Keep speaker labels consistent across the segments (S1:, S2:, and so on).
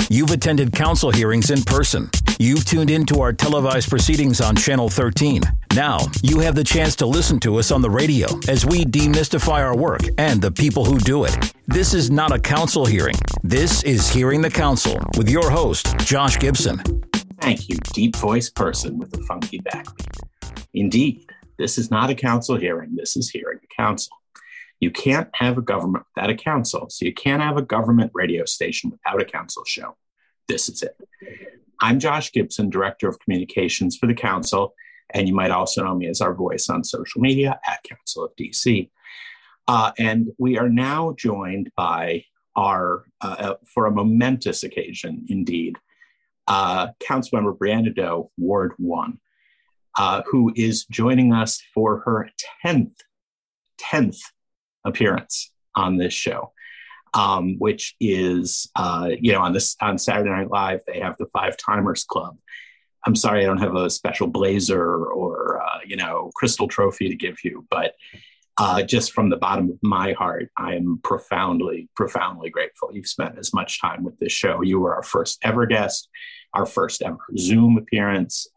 S1: You've attended council hearings in person. You've tuned into our televised proceedings on Channel 13. Now, you have the chance to listen to us on the radio as we demystify our work and the people who do it. This is not a council hearing. This is Hearing the Council with your host, Josh Gibson.
S2: Thank you, deep voice person with a funky backbeat. Indeed, this is not a council hearing. This is Hearing the Council. You can't have a government without a council, so you can't have a government radio station without a council show. This is it. I'm Josh Gibson, Director of Communications for the Council, and you might also know me as our voice on social media at Council of DC. And we are now joined by our, for a momentous occasion indeed, Councilmember Brianna Doe, Ward 1, who is joining us for her 10th appearance on this show, which is, on Saturday Night Live, they have the Five Timers Club. I'm sorry, I don't have a special blazer or, crystal trophy to give you, but just from the bottom of my heart, I am profoundly, profoundly grateful. You've spent as much time with this show. You were our first ever guest, our first ever Zoom appearance.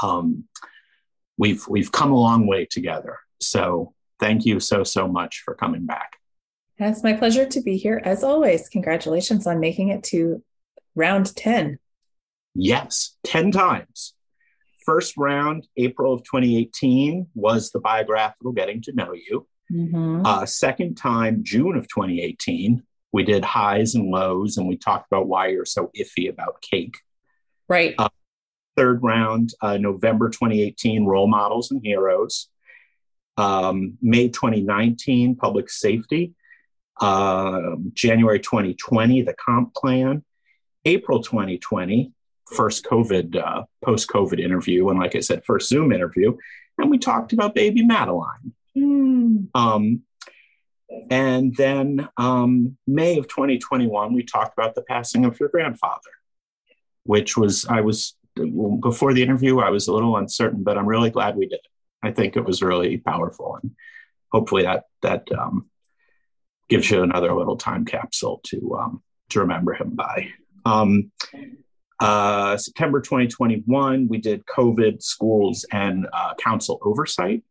S2: We've come a long way together. So thank you so much for coming back.
S3: It's my pleasure to be here as always. Congratulations on making it to round 10.
S2: Yes, 10 times. First round, April of 2018, was the biographical Getting to Know You. Mm-hmm. Second time, June of 2018, we did highs and lows, and we talked about why you're so iffy about cake.
S3: Right.
S2: Third round, November 2018, Role Models and Heroes. May 2019, Public Safety. January 2020, the comp plan. April 2020, first post-COVID interview. And like I said, first Zoom interview. And we talked about baby Madeline. And then May of 2021, we talked about the passing of your grandfather, which was, before the interview, I was a little uncertain, but I'm really glad we did it. I think it was really powerful. And hopefully that gives you another little time capsule to remember him by. September 2021, we did COVID, schools, and council oversight.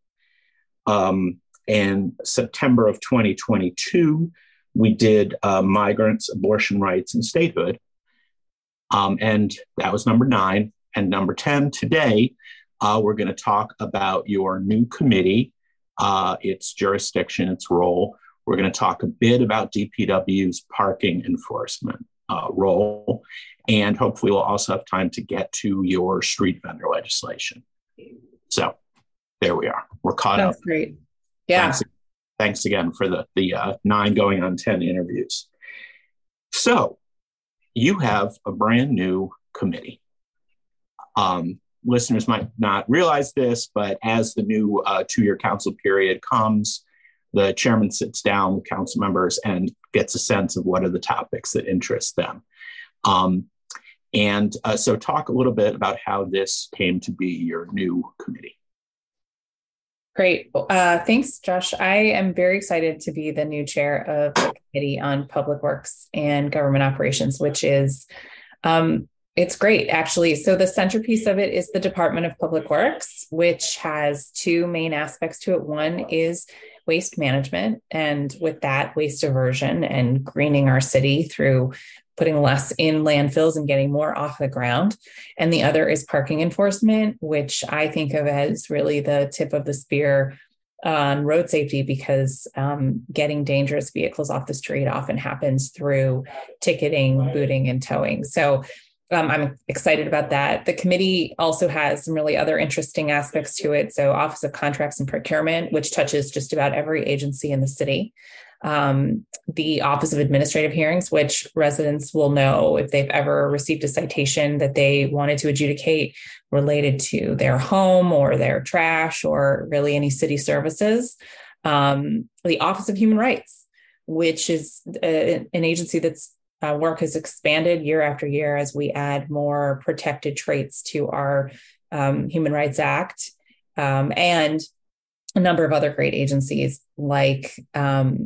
S2: And September of 2022, we did migrants, abortion rights, and statehood. And that was number 9. And number 10, today, we're going to talk about your new committee, its jurisdiction, its role. We're going to talk a bit about DPW's parking enforcement role, and hopefully we'll also have time to get to your street vendor legislation. So there we are. We're caught up.
S3: That's great. Yeah.
S2: Thanks again for the 9 going on 10 interviews. So you have a brand new committee. Listeners might not realize this, but as the new 2-year council period comes, the chairman sits down with council members and gets a sense of what are the topics that interest them. So talk a little bit about how this came to be your new committee.
S3: Great. Thanks, Josh. I am very excited to be the new chair of the Committee on Public Works and Government Operations, which is, it's great, actually. So the centerpiece of it is the Department of Public Works, which has 2 main aspects to it. One is waste management, and with that, waste diversion and greening our city through putting less in landfills and getting more off the ground. And the other is parking enforcement, which I think of as really the tip of the spear on road safety, because getting dangerous vehicles off the street often happens through ticketing, booting, and towing. So I'm excited about that. The committee also has some really other interesting aspects to it. So Office of Contracts and Procurement, which touches just about every agency in the city. The Office of Administrative Hearings, which residents will know if they've ever received a citation that they wanted to adjudicate related to their home or their trash or really any city services. The Office of Human Rights, which is an agency that's work has expanded year after year as we add more protected traits to our Human Rights Act, and a number of other great agencies like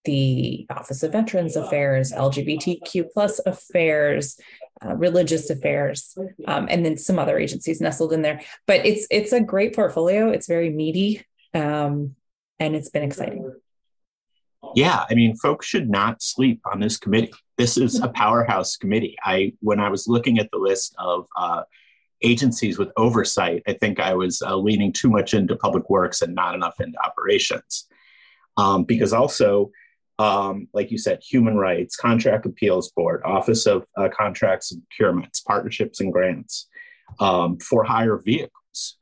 S3: the Office of Veterans Affairs, LGBTQ plus affairs, religious affairs, and then some other agencies nestled in there. But it's a great portfolio. It's very meaty, and it's been exciting.
S2: Yeah, I mean, folks should not sleep on this committee. This is a powerhouse committee. When I was looking at the list of agencies with oversight, I think I was leaning too much into public works and not enough into operations. Because also, like you said, human rights, contract appeals board, Office of Contracts and Procurements, partnerships and grants, for hire vehicles,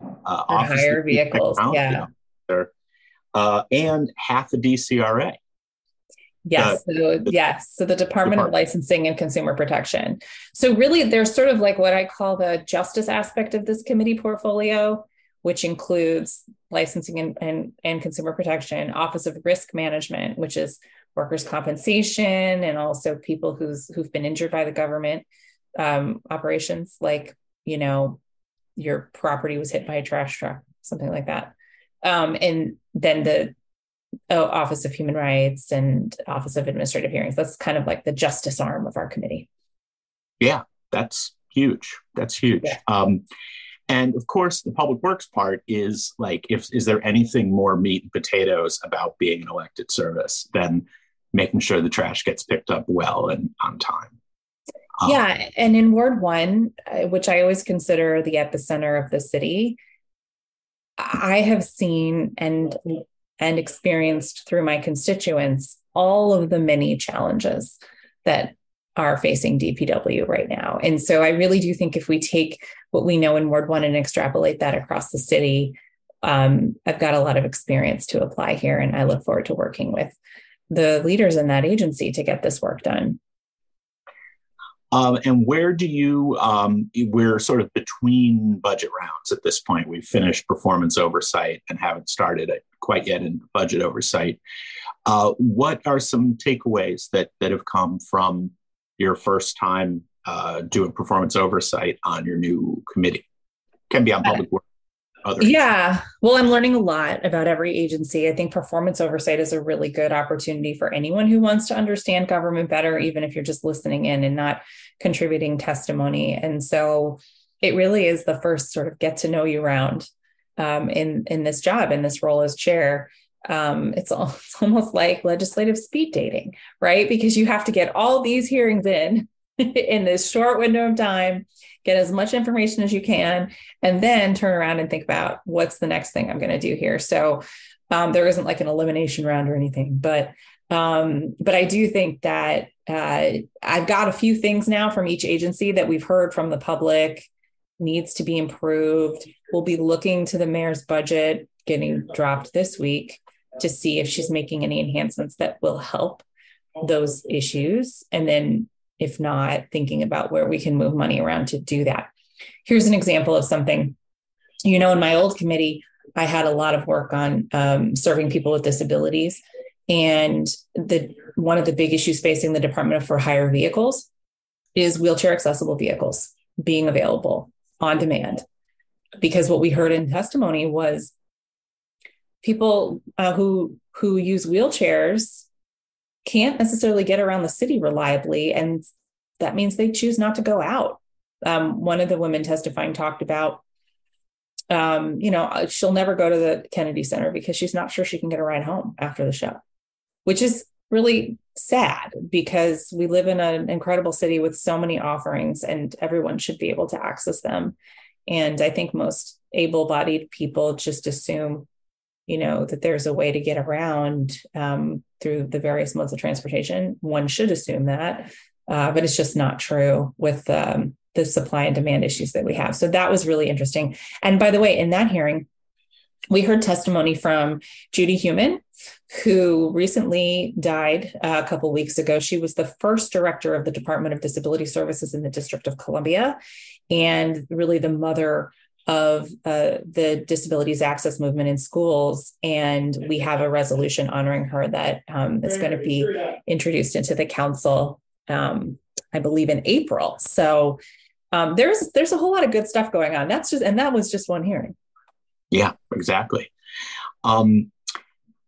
S3: yeah,
S2: and half the DCRA.
S3: Yes. So the Department of Licensing and Consumer Protection. So really, there's sort of like what I call the justice aspect of this committee portfolio, which includes licensing and consumer protection, Office of Risk Management, which is workers' compensation, and also people who've been injured by the government, operations, like, your property was hit by a trash truck, something like that. And then the Office of Human Rights and Office of Administrative Hearings. That's kind of like the justice arm of our committee.
S2: Yeah, that's huge. Yeah. And of course, the public works part is like, is there anything more meat and potatoes about being an elected service than making sure the trash gets picked up well and on time?
S3: Yeah. And in Ward 1, which I always consider the epicenter of the city, I have seen and experienced through my constituents all of the many challenges that are facing DPW right now. And so I really do think if we take what we know in Ward 1 and extrapolate that across the city, I've got a lot of experience to apply here, and I look forward to working with the leaders in that agency to get this work done.
S2: And where do you, we're sort of between budget rounds at this point. We've finished performance oversight and haven't started it quite yet in budget oversight. What are some takeaways that have come from your first time doing performance oversight on your new committee? Can be on public work.
S3: Yeah. Well, I'm learning a lot about every agency. I think performance oversight is a really good opportunity for anyone who wants to understand government better, even if you're just listening in and not contributing testimony. And so it really is the first sort of get to know you round in this job, in this role as chair. It's almost like legislative speed dating, right? Because you have to get all these hearings in this short window of time, get as much information as you can, and then turn around and think about what's the next thing I'm going to do here. So there isn't like an elimination round or anything, but I do think that I've got a few things now from each agency that we've heard from the public needs to be improved. We'll be looking to the mayor's budget getting dropped this week to see if she's making any enhancements that will help those issues. And then if not, thinking about where we can move money around to do that. Here's an example of something, in my old committee, I had a lot of work on serving people with disabilities. And one of the big issues facing the Department for Hire Vehicles is wheelchair accessible vehicles being available on demand. Because what we heard in testimony was people who use wheelchairs can't necessarily get around the city reliably, and that means they choose not to go out. One of the women testifying talked about, she'll never go to the Kennedy Center because she's not sure she can get a ride home after the show, which is really sad because we live in an incredible city with so many offerings and everyone should be able to access them. And I think most able-bodied people just assume that there's a way to get around through the various modes of transportation. One should assume that, but it's just not true with the supply and demand issues that we have. So that was really interesting. And by the way, in that hearing, we heard testimony from Judy Heumann, who recently died a couple of weeks ago. She was the first director of the Department of Disability Services in the District of Columbia, and really the mother of the disabilities access movement in schools. And we have a resolution honoring her that is going to be introduced into the council, I believe in April. So there's a whole lot of good stuff going on. That was just one hearing.
S2: Yeah, exactly.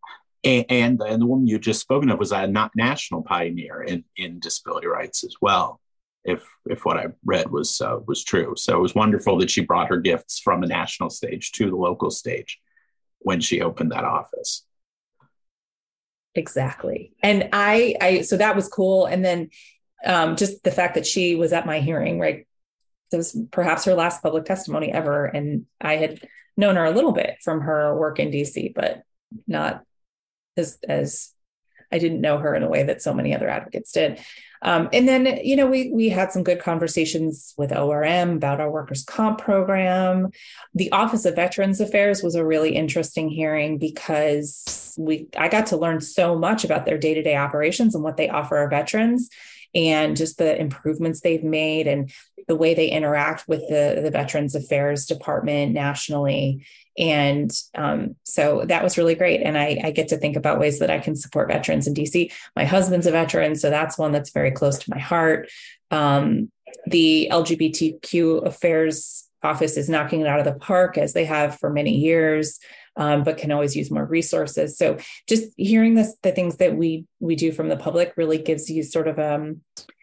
S2: And the woman you just spoken of was a national pioneer in disability rights as well, if what I read was true. So it was wonderful that she brought her gifts from the national stage to the local stage when she opened that office.
S3: Exactly. And I so that was cool. And then just the fact that she was at my hearing, right? It was perhaps her last public testimony ever. And I had known her a little bit from her work in DC, but not as I didn't know her in a way that so many other advocates did. And then, we had some good conversations with ORM about our workers' comp program. The Office of Veterans Affairs was a really interesting hearing because I got to learn so much about their day-to-day operations and what they offer our veterans and just the improvements they've made and the way they interact with the Veterans Affairs Department nationally. And so that was really great. And I get to think about ways that I can support veterans in DC. My husband's a veteran, so that's one that's very close to my heart. The LGBTQ affairs office is knocking it out of the park, as they have for many years, but can always use more resources. So just hearing the things that we do from the public really gives you sort of an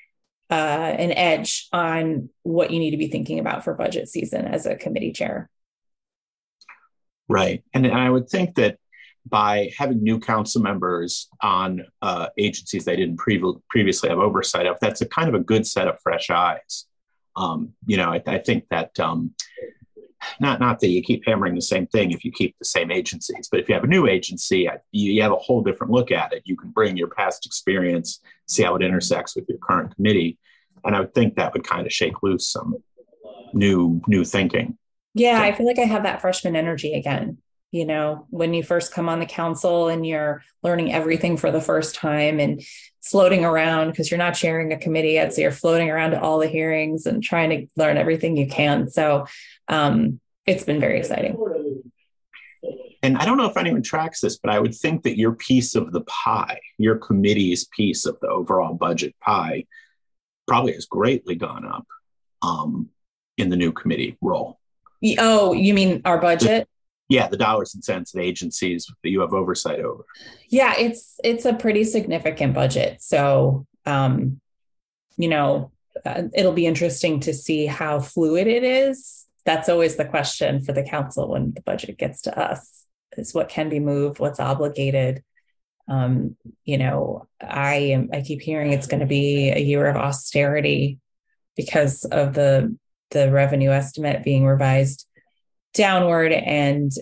S3: edge on what you need to be thinking about for budget season as a committee chair.
S2: Right. And I would think that by having new council members on agencies they didn't previously have oversight of, that's a kind of a good set of fresh eyes. I think that not that you keep hammering the same thing if you keep the same agencies, but if you have a new agency, you have a whole different look at it. You can bring your past experience, see how it intersects with your current committee. And I would think that would kind of shake loose some new thinking.
S3: Yeah, I feel like I have that freshman energy again. When you first come on the council and you're learning everything for the first time and floating around because you're not chairing a committee yet. So you're floating around to all the hearings and trying to learn everything you can. So it's been very exciting.
S2: And I don't know if anyone tracks this, but I would think that your piece of the pie, your committee's piece of the overall budget pie, probably has greatly gone up in the new committee role.
S3: Oh, you mean our budget?
S2: Yeah, the dollars and cents of agencies that you have oversight over.
S3: Yeah, it's a pretty significant budget. So, it'll be interesting to see how fluid it is. That's always the question for the council when the budget gets to us, is what can be moved, what's obligated. I keep hearing it's going to be a year of austerity because of the revenue estimate being revised downward. And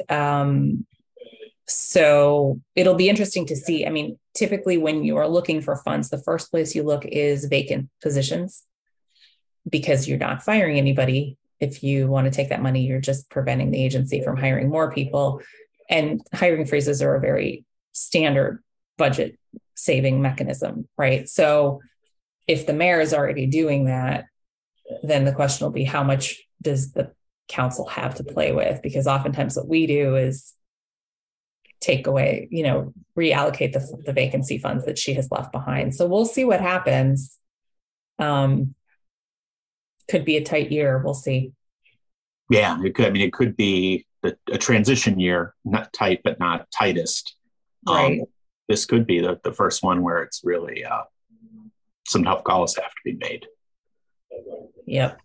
S3: so it'll be interesting to see. I mean, typically when you are looking for funds, the first place you look is vacant positions because you're not firing anybody. If you want to take that money, you're just preventing the agency from hiring more people. And hiring freezes are a very standard budget saving mechanism, right? So if the mayor is already doing that, then the question will be, how much does the council have to play with? Because oftentimes what we do is take away, reallocate the vacancy funds that she has left behind. So we'll see what happens. Could be a tight year. We'll see.
S2: Yeah, it could. I mean, it could be a transition year, not tight, but not tightest.
S3: Right.
S2: This could be the first one where it's really some tough calls have to be made.
S3: Yep.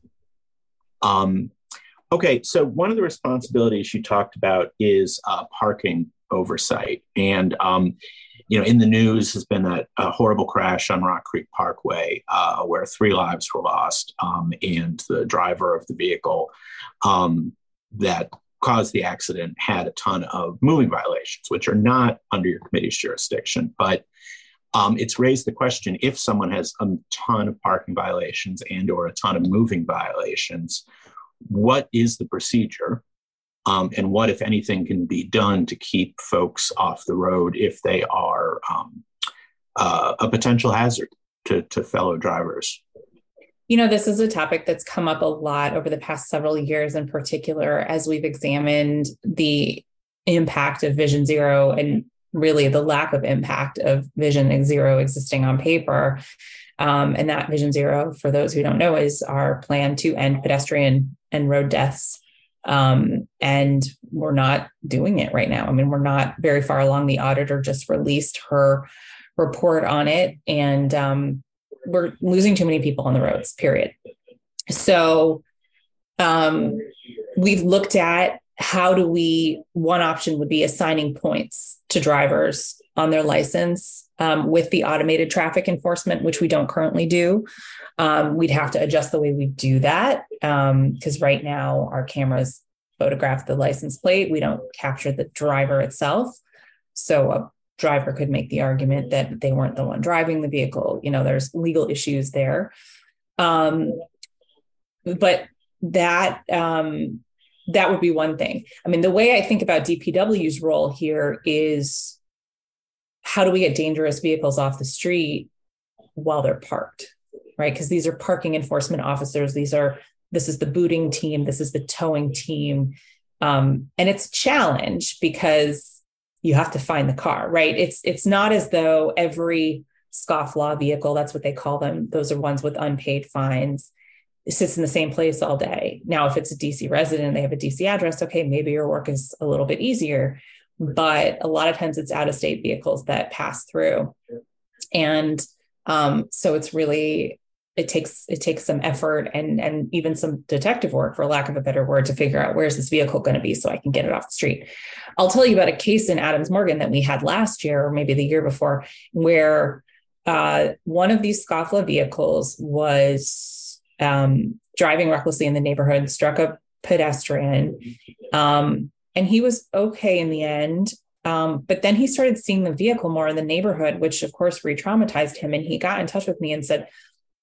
S2: Okay, so one of the responsibilities you talked about is parking oversight. And, in the news has been that horrible crash on Rock Creek Parkway where 3 lives were lost, and the driver of the vehicle that caused the accident had a ton of moving violations, which are not under your committee's jurisdiction. But it's raised the question, if someone has a ton of parking violations and or a ton of moving violations, what is the procedure? And what, if anything, can be done to keep folks off the road if they are a potential hazard to fellow drivers?
S3: This is a topic that's come up a lot over the past several years, in particular, as we've examined the impact of Vision Zero and really the lack of impact of Vision Zero existing on paper. And that Vision Zero, for those who don't know, is our plan to end pedestrian and road deaths And we're not doing it right now. I mean, we're not very far along. The auditor just released her report on it, and we're losing too many people on the roads, period. So we've looked at one option would be assigning points to drivers on their license with the automated traffic enforcement, which we don't currently do. We'd have to adjust the way we do that because right now our cameras photograph the license plate. We don't capture the driver itself. So a driver could make the argument that they weren't the one driving the vehicle. There's legal issues there. But that would be one thing. I mean, the way I think about DPW's role here is how do we get dangerous vehicles off the street while they're parked, right? Because these are parking enforcement officers. This is the booting team. This is the towing team. And it's a challenge because you have to find the car, right? It's not as though every scofflaw vehicle, that's what they call them. Those are ones with unpaid fines. It sits in the same place all day. Now, if it's a DC resident, they have a DC address, okay, maybe your work is a little bit easier, but a lot of times it's out-of-state vehicles that pass through. And so it's really, it takes some effort and even some detective work, for lack of a better word, to figure out where's this vehicle going to be so I can get it off the street. I'll tell you about a case in Adams Morgan that we had last year, or maybe the year before, where one of these scofflaw vehicles was driving recklessly in the neighborhood, struck a pedestrian, and he was okay in the end. But then he started seeing the vehicle more in the neighborhood, which of course re-traumatized him. And he got in touch with me and said,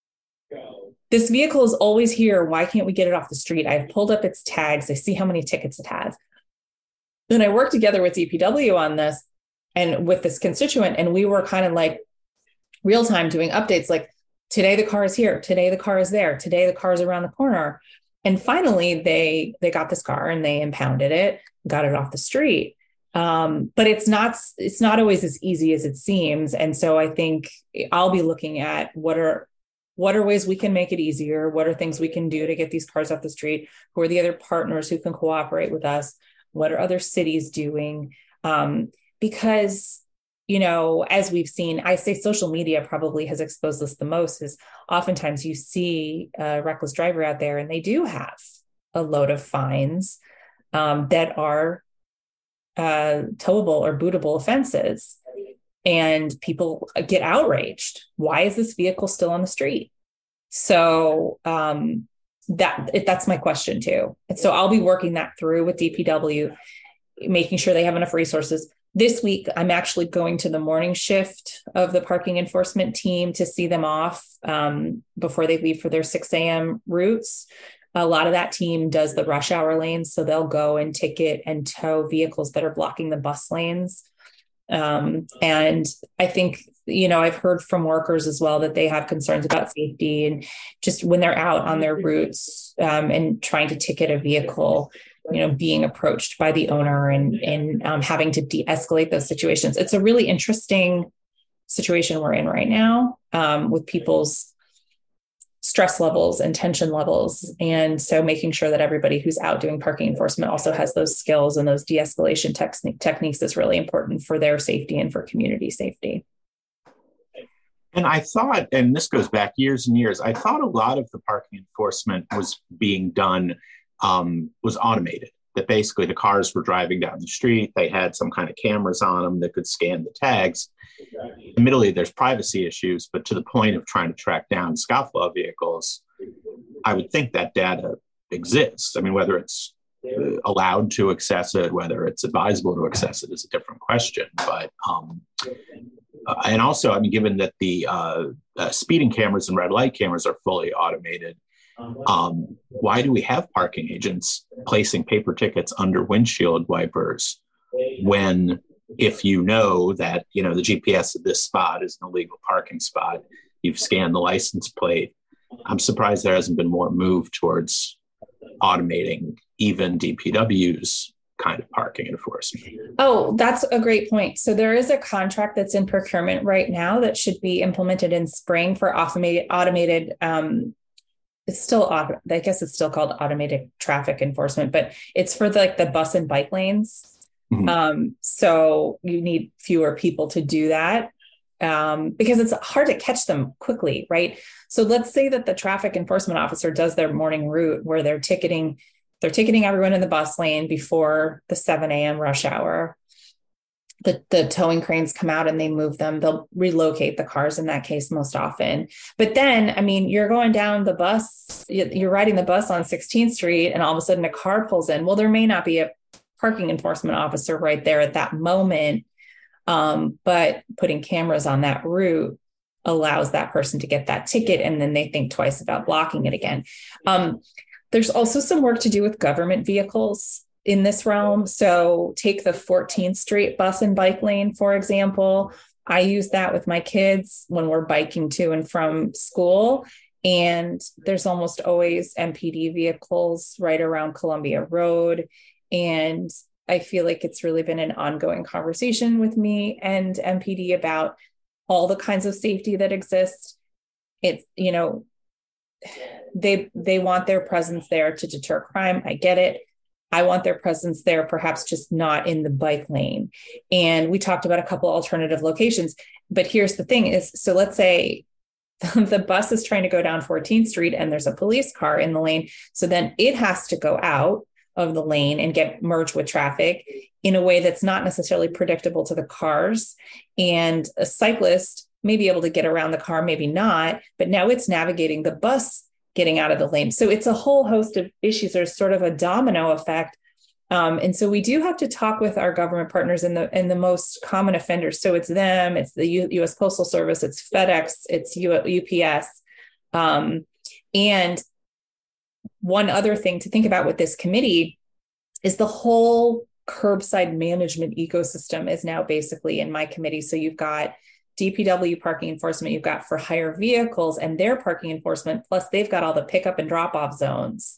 S3: this vehicle is always here. Why can't we get it off the street? I've pulled up its tags. I see how many tickets it has. Then I worked together with DPW on this and with this constituent, and we were kind of like real time doing updates like, today the car is here. Today the car is there. Today the car is around the corner. And finally, they got this car and they impounded it, got it off the street. But it's not always as easy as it seems. And so I think I'll be looking at what are ways we can make it easier. What are things we can do to get these cars off the street? Who are the other partners who can cooperate with us? What are other cities doing? Because as we've seen, I say social media probably has exposed this the most, is oftentimes you see a reckless driver out there and they do have a load of fines that are towable or bootable offenses. And people get outraged. Why is this vehicle still on the street? So that's my question too. And so I'll be working that through with DPW, making sure they have enough resources. This week, I'm actually going to the morning shift of the parking enforcement team to see them off before they leave for their 6 a.m. routes. A lot of that team does the rush hour lanes, so they'll go and ticket and tow vehicles that are blocking the bus lanes. And I think, I've heard from workers as well that they have concerns about safety and just when they're out on their routes and trying to ticket a vehicle, being approached by the owner and having to de-escalate those situations. It's a really interesting situation we're in right now with people's stress levels and tension levels. And so making sure that everybody who's out doing parking enforcement also has those skills and those de-escalation techniques is really important for their safety and for community safety.
S2: And I thought, and this goes back years and years, I thought a lot of the parking enforcement was being done, was automated. That basically the cars were driving down the street. They had some kind of cameras on them that could scan the tags. Admittedly, there's privacy issues, but to the point of trying to track down scofflaw vehicles, I would think that data exists. I mean, whether it's allowed to access it, whether it's advisable to access it is a different question. But and also, I mean, given that the speeding cameras and red light cameras are fully automated, why do we have parking agents placing paper tickets under windshield wipers when, if you know that, the GPS of this spot is an illegal parking spot, you've scanned the license plate? I'm surprised there hasn't been more move towards automating even DPW's kind of parking enforcement.
S3: Oh, that's a great point. So there is a contract that's in procurement right now that should be implemented in spring for automated it's still, I guess it's still called automated traffic enforcement, but it's for the bus and bike lanes. So you need fewer people to do that. Because it's hard to catch them quickly, right? So let's say that the traffic enforcement officer does their morning route where they're ticketing everyone in the bus lane before the 7 a.m. rush hour. The towing cranes come out and they move them. They'll relocate the cars in that case most often. But then, I mean, you're going down the bus, you're riding the bus on 16th Street, and all of a sudden a car pulls in. Well, there may not be a parking enforcement officer right there at that moment. But putting cameras on that route allows that person to get that ticket, and then they think twice about blocking it again. There's also some work to do with government vehicles in this realm. So take the 14th Street bus and bike lane, for example. I use that with my kids when we're biking to and from school. And there's almost always MPD vehicles right around Columbia Road. And I feel like it's really been an ongoing conversation with me and MPD about all the kinds of safety that exist. It's, they want their presence there to deter crime. I get it. I want their presence there, perhaps just not in the bike lane. And we talked about a couple alternative locations, but here's the thing is, so let's say the bus is trying to go down 14th Street and there's a police car in the lane. So then it has to go out of the lane and get merged with traffic in a way that's not necessarily predictable to the cars. And a cyclist may be able to get around the car, maybe not, but now it's navigating the bus getting out of the lane. So it's a whole host of issues. There's sort of a domino effect. And so we do have to talk with our government partners and the most common offenders. So it's them, it's the U.S. Postal Service, it's FedEx, it's UPS. And one other thing to think about with this committee is the whole curbside management ecosystem is now basically in my committee. So you've got DPW parking enforcement, you've got for hire vehicles and their parking enforcement, plus they've got all the pickup and drop off zones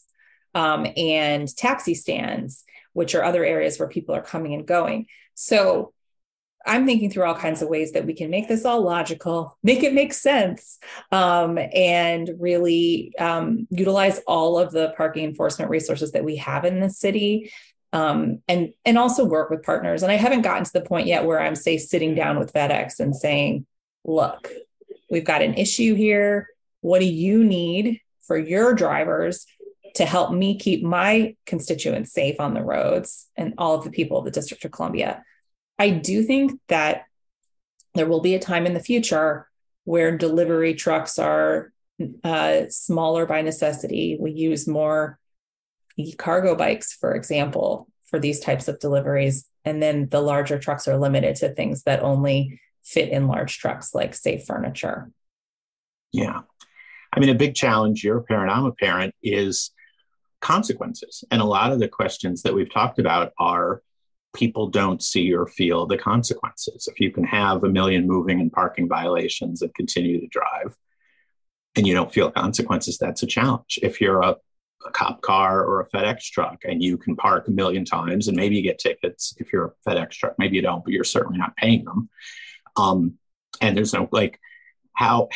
S3: and taxi stands, which are other areas where people are coming and going. So I'm thinking through all kinds of ways that we can make this all logical, make it make sense, and really utilize all of the parking enforcement resources that we have in the city, and also work with partners. And I haven't gotten to the point yet where I'm, say, sitting down with FedEx and saying, look, we've got an issue here. What do you need for your drivers to help me keep my constituents safe on the roads and all of the people of the District of Columbia? I do think that there will be a time in the future where delivery trucks are smaller by necessity. We use more cargo bikes, for example, for these types of deliveries. And then the larger trucks are limited to things that only fit in large trucks, like, say, furniture.
S2: Yeah. I mean, a big challenge, you're a parent, I'm a parent, is consequences. And a lot of the questions that we've talked about are people don't see or feel the consequences. If you can have 1 million moving and parking violations and continue to drive and you don't feel consequences, that's a challenge. If you're a cop car or a FedEx truck and you can park 1 million times and maybe you get tickets, if you're a FedEx truck, maybe you don't, but you're certainly not paying them. And there's no, like, how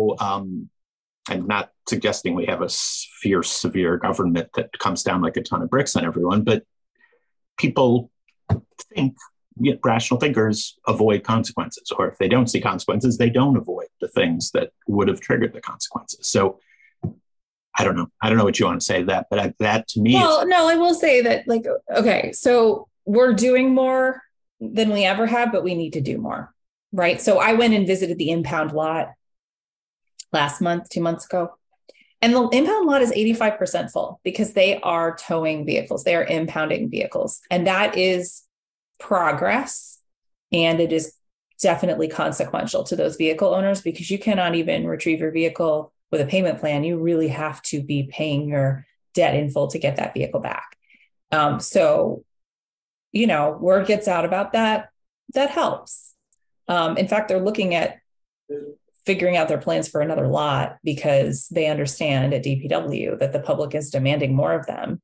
S2: I'm not suggesting we have a fierce, severe government that comes down like a ton of bricks on everyone, but people think, rational thinkers avoid consequences, or if they don't see consequences, they don't avoid the things that would have triggered the consequences. So I don't know what you want to say to that, but that to me,
S3: well, no, I will say that, like, okay, so we're doing more than we ever have, but we need to do more, right? So I went and visited the impound lot last month, 2 months ago, and the impound lot is 85% full because they are towing vehicles, they are impounding vehicles, and that is progress, and it is definitely consequential to those vehicle owners because you cannot even retrieve your vehicle with a payment plan. You really have to be paying your debt in full to get that vehicle back. So, word gets out about that helps. In fact, they're looking at figuring out their plans for another lot because they understand at DPW that the public is demanding more of them.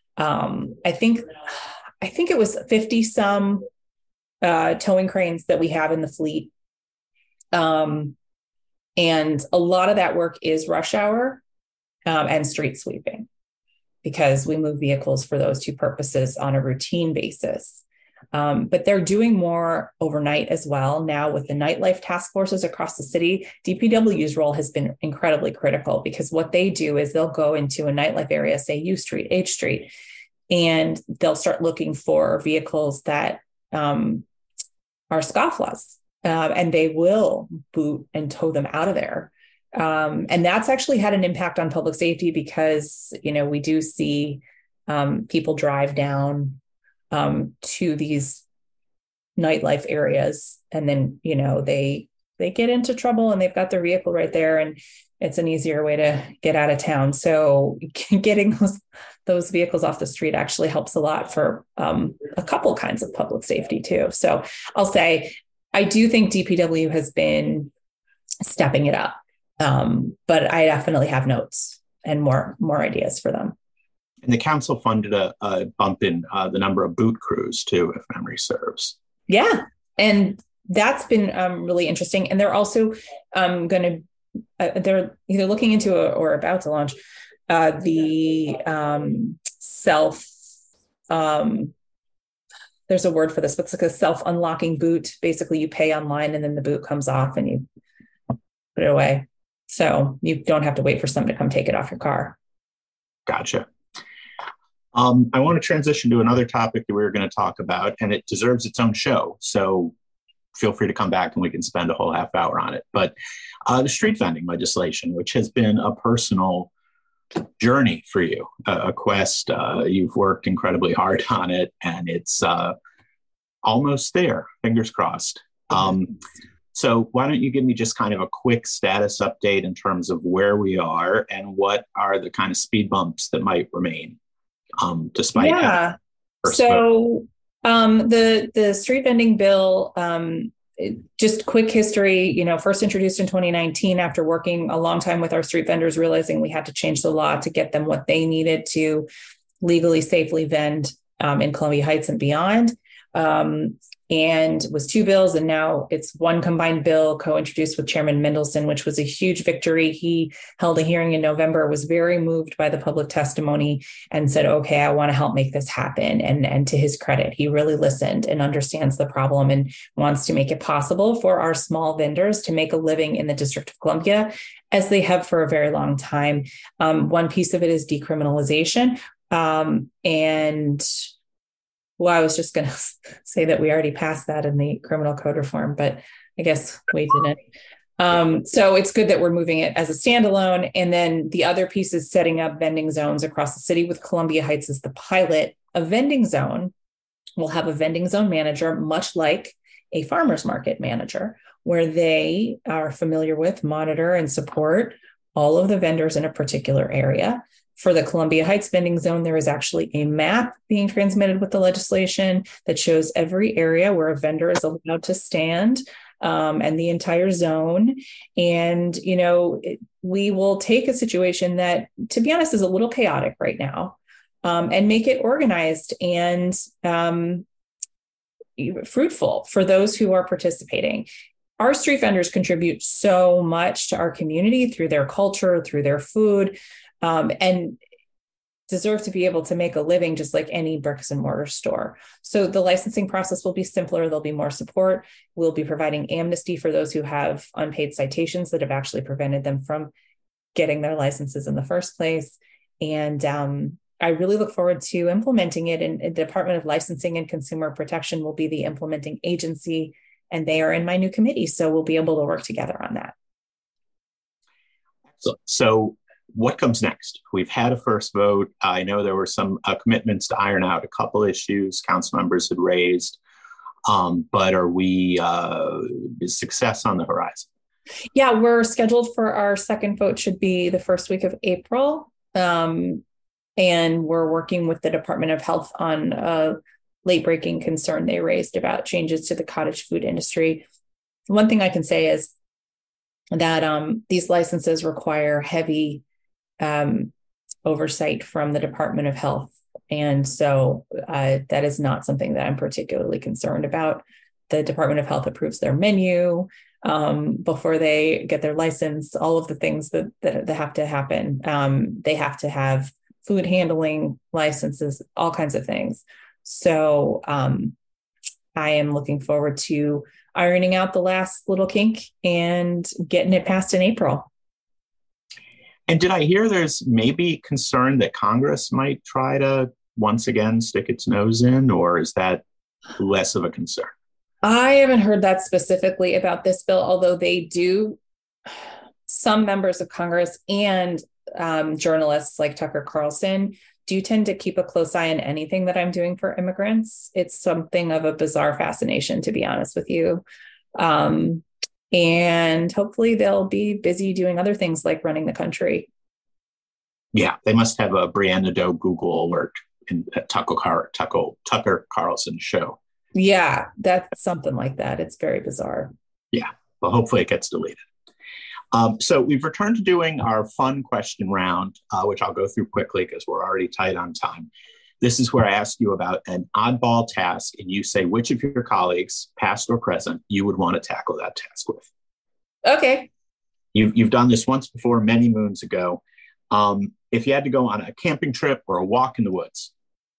S3: I think it was 50 some towing cranes that we have in the fleet. And a lot of that work is rush hour. and street sweeping, because we move vehicles for those two purposes on a routine basis. But they're doing more overnight as well. Now with the nightlife task forces across the city, DPW's role has been incredibly critical, because what they do is they'll go into a nightlife area, say U Street, H Street, and they'll start looking for vehicles that are scofflaws, and they will boot and tow them out of there. And that's actually had an impact on public safety, because, we do see people drive down to these nightlife areas, and then, they get into trouble and they've got their vehicle right there, and it's an easier way to get out of town. So getting those vehicles off the street actually helps a lot for a couple kinds of public safety too. So I'll say, I do think DPW has been stepping it up, but I definitely have notes and more ideas for them.
S2: And the council funded a bump in the number of boot crews too, if memory serves.
S3: Yeah. And that's been really interesting. And they're also they're either looking into or about to launch the there's a word for this, but it's like a self-unlocking boot. Basically, you pay online and then the boot comes off and you put it away. So you don't have to wait for someone to come take it off your car.
S2: Gotcha. I want to transition to another topic that we were going to talk about, and it deserves its own show. So feel free to come back and we can spend a whole half hour on it. But the street vending legislation, which has been a personal journey for you, a quest. You've worked incredibly hard on it, and it's almost there. Fingers crossed. So why don't you give me just kind of a quick status update in terms of where we are and what are the kind of speed bumps that might remain, despite
S3: So the street vending bill, just quick history, first introduced in 2019 after working a long time with our street vendors, realizing we had to change the law to get them what they needed to legally, safely vend in Columbia Heights and beyond. And was two bills, and now it's one combined bill co-introduced with Chairman Mendelson, which was a huge victory. He held a hearing in November, was very moved by the public testimony, and said, okay, I want to help make this happen. And to his credit, he really listened and understands the problem and wants to make it possible for our small vendors to make a living in the District of Columbia, as they have for a very long time. One piece of it is decriminalization. Well, I was just going to say that we already passed that in the criminal code reform, but I guess we didn't. So it's good that we're moving it as a standalone. And then the other piece is setting up vending zones across the city, with Columbia Heights as the pilot. A vending zone will have a vending zone manager, much like a farmer's market manager, where they are familiar with, monitor, and support all of the vendors in a particular area. For the Columbia Heights vending zone, there is actually a map being transmitted with the legislation that shows every area where a vendor is allowed to stand, and the entire zone. And, we will take a situation that, to be honest, is a little chaotic right now, and make it organized and fruitful for those who are participating. Our street vendors contribute so much to our community through their culture, through their food, and deserve to be able to make a living just like any bricks and mortar store. So the licensing process will be simpler. There'll be more support. We'll be providing amnesty for those who have unpaid citations that have actually prevented them from getting their licenses in the first place. And I really look forward to implementing it. And the Department of Licensing and Consumer Protection will be the implementing agency, and they are in my new committee. So we'll be able to work together on that.
S2: So what comes next? We've had a first vote. I know there were some commitments to iron out a couple issues council members had raised, but are we, is success on the horizon?
S3: Yeah, we're scheduled for our second vote, should be the first week of April. And we're working with the Department of Health on a late breaking concern they raised about changes to the cottage food industry. One thing I can say is that these licenses require heavy oversight from the Department of Health. And so that is not something that I'm particularly concerned about. the Department of Health approves their menu before they get their license, all of the things that have to happen. They have to have food handling licenses, all kinds of things. So I am looking forward to ironing out the last little kink and getting it passed in April.
S2: And did I hear there's maybe concern that Congress might try to once again stick its nose in, or is that less of a concern?
S3: I haven't heard that specifically about this bill, although they do, some members of Congress and journalists like Tucker Carlson do tend to keep a close eye on anything that I'm doing for immigrants. It's something of a bizarre fascination, to be honest with you. And hopefully they'll be busy doing other things like running the country.
S2: Yeah, they must have a Brianna Doe Google alert in Tucker Carlson's show.
S3: Yeah, that's something like that. It's very bizarre.
S2: Yeah, well, hopefully it gets deleted. So we've returned to doing our fun question round, which I'll go through quickly because we're already tight on time. This is where I ask you about an oddball task, and you say which of your colleagues, past or present, you would want to tackle that task with.
S3: Okay.
S2: You've done this once before, many moons ago. If you had to go on a camping trip or a walk in the woods,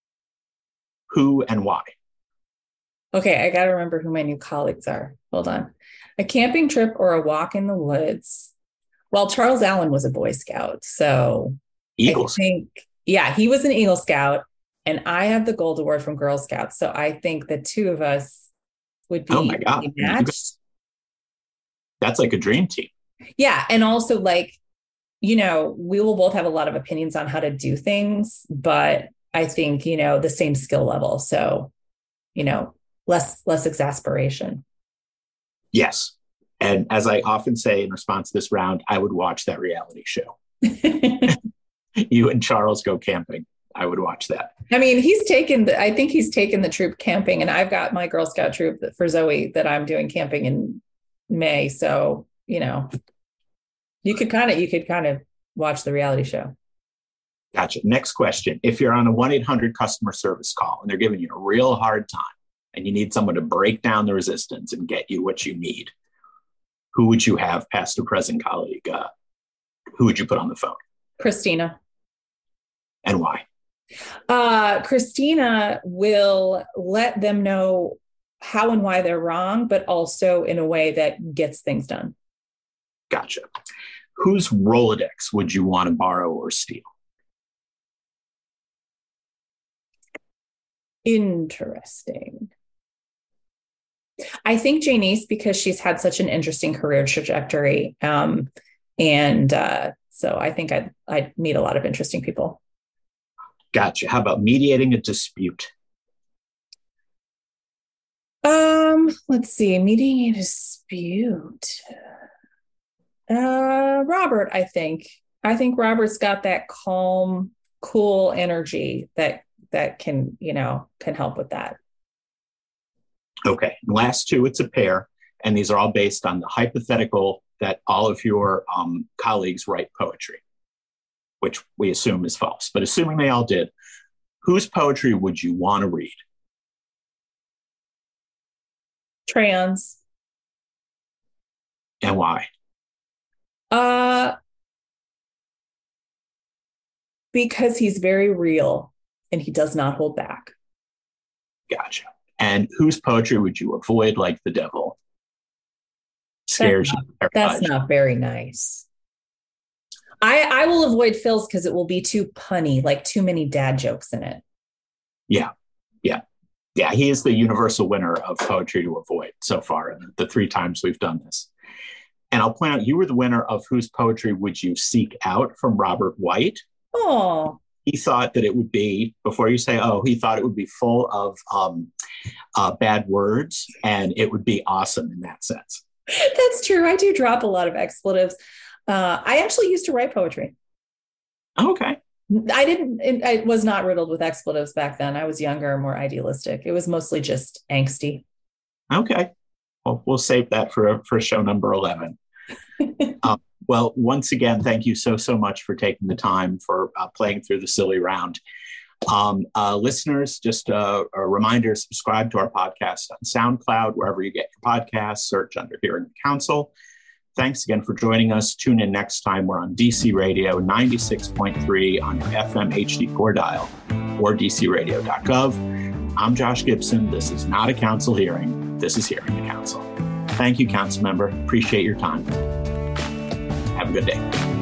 S2: who and why?
S3: Okay, I got to remember who my new colleagues are. Hold on. A camping trip or a walk in the woods. Well, Charles Allen was a Boy Scout, so
S2: Eagles.
S3: Yeah, he was an Eagle Scout, and I have the Gold Award from Girl Scouts. So I think the two of us would be a match.
S2: That's like a dream team.
S3: Yeah, and also like, we will both have a lot of opinions on how to do things, but I think, the same skill level. So, less exasperation.
S2: Yes. And as I often say in response to this round, I would watch that reality show. You and Charles go camping. I would watch that.
S3: I mean, I think he's taken the troop camping, and I've got my Girl Scout troop for Zoe that I'm doing camping in May. So, you could kind of watch the reality show.
S2: Gotcha. Next question. If you're on a 1-800 customer service call and they're giving you a real hard time and you need someone to break down the resistance and get you what you need, who would you have, past or present colleague? Who would you put on the phone?
S3: Christina.
S2: And why?
S3: Christina will let them know how and why they're wrong, but also in a way that gets things done.
S2: Gotcha. Whose Rolodex would you want to borrow or steal?
S3: Interesting. I think Janice, because she's had such an interesting career trajectory. So I think I'd meet a lot of interesting people.
S2: Gotcha. How about mediating a dispute?
S3: Let's see. Mediating a dispute. Robert, I think. I think Robert's got that calm, cool energy that can help with that.
S2: Okay. Last two, it's a pair. And these are all based on the hypothetical that all of your colleagues write poetry, which we assume is false. But assuming they all did, whose poetry would you want to read?
S3: Trans.
S2: And why?
S3: Because he's very real and he does not hold back.
S2: Gotcha. And whose poetry would you avoid like the devil? Scares you.
S3: That's not very nice. I will avoid Phil's because it will be too punny, like too many dad jokes in it.
S2: Yeah. He is the universal winner of poetry to avoid so far in the 3 times we've done this. And I'll point out, you were the winner of whose poetry would you seek out from Robert White.
S3: Oh.
S2: He thought that it would be, before you say, he thought it would be full of bad words, and it would be awesome in that sense.
S3: That's true. I do drop a lot of expletives. I actually used to write poetry.
S2: Okay.
S3: I was not riddled with expletives back then. I was younger, more idealistic. It was mostly just angsty.
S2: Okay. Well, we'll save that for show number 11. Well, once again, thank you so much for taking the time for playing through the silly round. Listeners, just a reminder, subscribe to our podcast on SoundCloud, wherever you get your podcasts, search under Hearing the Council. Thanks again for joining us. Tune in next time. We're on DC Radio 96.3 on your FM HD4 dial or dcradio.gov. I'm Josh Gibson. This is not a council hearing. This is Hearing the Council. Thank you, council member. Appreciate your time. Have a good day.